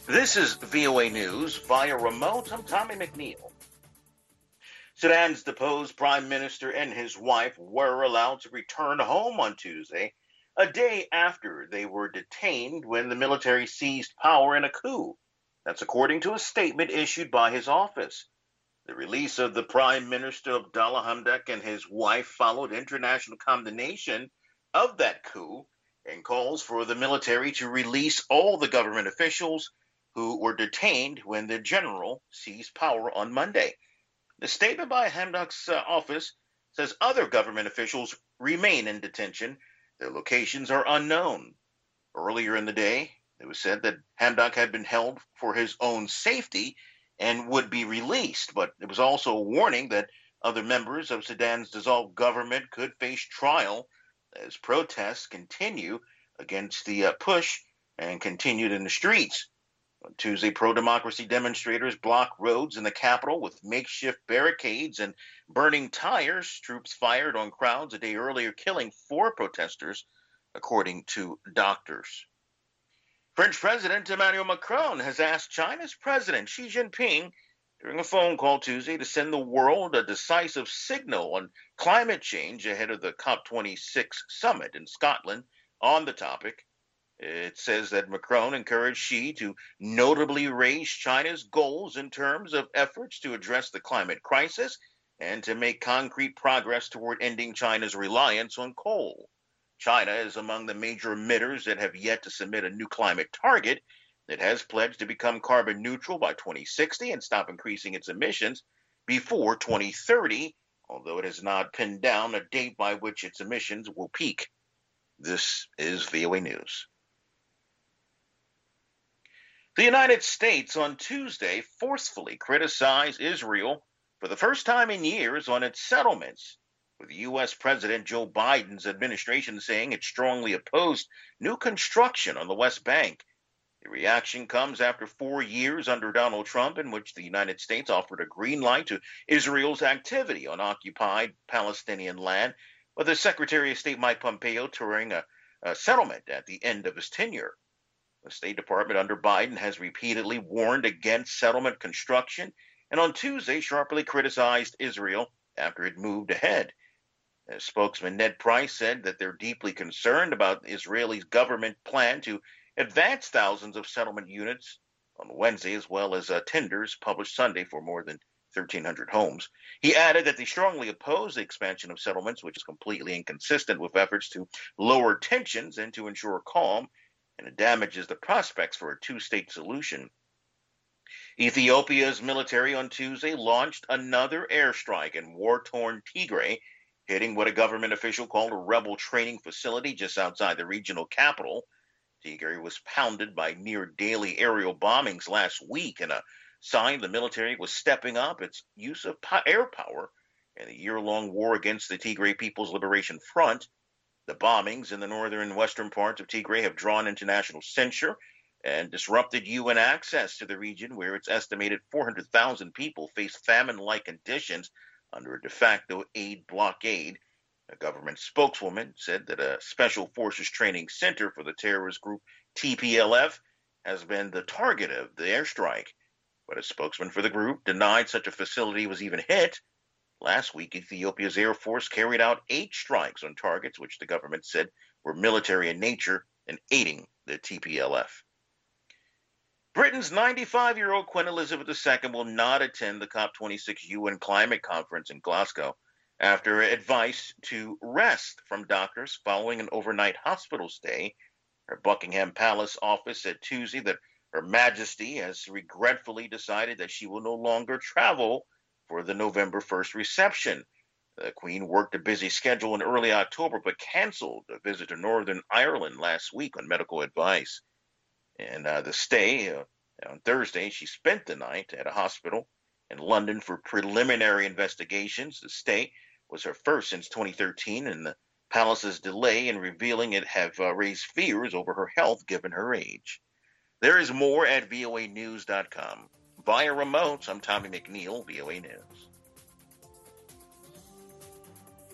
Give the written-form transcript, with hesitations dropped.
This is VOA News via remote. I'm Tommy McNeil. Sudan's deposed prime minister and his wife were allowed to return home on Tuesday, a day after they were detained when the military seized power in a coup. That's according to a statement issued by his office. The release of the prime minister Abdallah Hamdok and his wife followed international condemnation of that coup and calls for the military to release all the government officials who were detained when the general seized power on Monday. The statement by Hamdok's office says other government officials remain in detention. Their locations are unknown. Earlier in the day, it was said that Hamdok had been held for his own safety and would be released, but it was also a warning that other members of Sudan's dissolved government could face trial as protests continue against the push and continued in the streets. On Tuesday, pro-democracy demonstrators blocked roads in the capital with makeshift barricades and burning tires. Troops fired on crowds a day earlier, killing 4 protesters, according to doctors. French President Emmanuel Macron has asked China's President Xi Jinping during a phone call Tuesday to send the world a decisive signal on climate change ahead of the COP26 summit in Scotland on the topic. It says that Macron encouraged Xi to notably raise China's goals in terms of efforts to address the climate crisis and to make concrete progress toward ending China's reliance on coal. China is among the major emitters that have yet to submit a new climate target. It has pledged to become carbon neutral by 2060 and stop increasing its emissions before 2030, although it has not pinned down a date by which its emissions will peak. This is VOA News. The United States on Tuesday forcefully criticized Israel for the first time in years on its settlements, with U.S. President Joe Biden's administration saying it strongly opposed new construction on the West Bank. The reaction comes after 4 years under Donald Trump in which the United States offered a green light to Israel's activity on occupied Palestinian land, with the Secretary of State Mike Pompeo touring a settlement at the end of his tenure. The State Department under Biden has repeatedly warned against settlement construction and on Tuesday sharply criticized Israel after it moved ahead. As spokesman Ned Price said that they're deeply concerned about the Israeli government plan to advance thousands of settlement units on Wednesday, as well as tenders published Sunday for more than 1,300 homes. He added that they strongly oppose the expansion of settlements, which is completely inconsistent with efforts to lower tensions and to ensure calm, and it damages the prospects for a two-state solution. Ethiopia's military on Tuesday launched another airstrike in war-torn Tigray, hitting what a government official called a rebel training facility just outside the regional capital. Tigray was pounded by near-daily aerial bombings last week, in a sign the military was stepping up its use of air power in the year-long war against the Tigray People's Liberation Front. The bombings in the northern and western parts of Tigray have drawn international censure and disrupted UN access to the region, where its estimated 400,000 people face famine-like conditions under a de facto aid blockade. A government spokeswoman said that a special forces training center for the terrorist group TPLF has been the target of the airstrike, but a spokesman for the group denied such a facility was even hit. Last week, Ethiopia's Air Force carried out 8 strikes on targets which the government said were military in nature and aiding the TPLF. Britain's 95-year-old Queen Elizabeth II will not attend the COP26 UN climate conference in Glasgow after advice to rest from doctors following an overnight hospital stay. Her Buckingham Palace office said Tuesday that Her Majesty has regretfully decided that she will no longer travel for the November 1st reception. The Queen worked a busy schedule in early October, but canceled a visit to Northern Ireland last week on medical advice. And the stay on Thursday, she spent the night at a hospital in London for preliminary investigations. The stay was her first since 2013, and the palace's delay in revealing it have raised fears over her health given her age. There is more at voanews.com. Via remote, I'm Tommy McNeil, VOA News.